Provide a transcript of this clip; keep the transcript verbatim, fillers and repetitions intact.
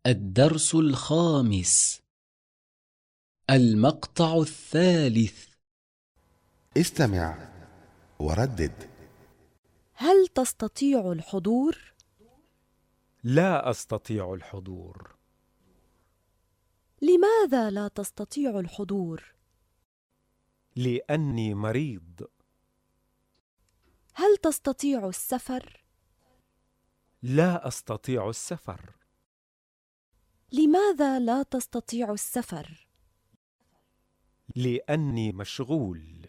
الدرس الخامس. المقطع الثالث. استمع وردد. هل تستطيع الحضور؟ لا أستطيع الحضور. لماذا لا تستطيع الحضور؟ لأني مريض. هل تستطيع السفر؟ لا أستطيع السفر. لماذا لا تستطيع السفر؟ لأني مشغول.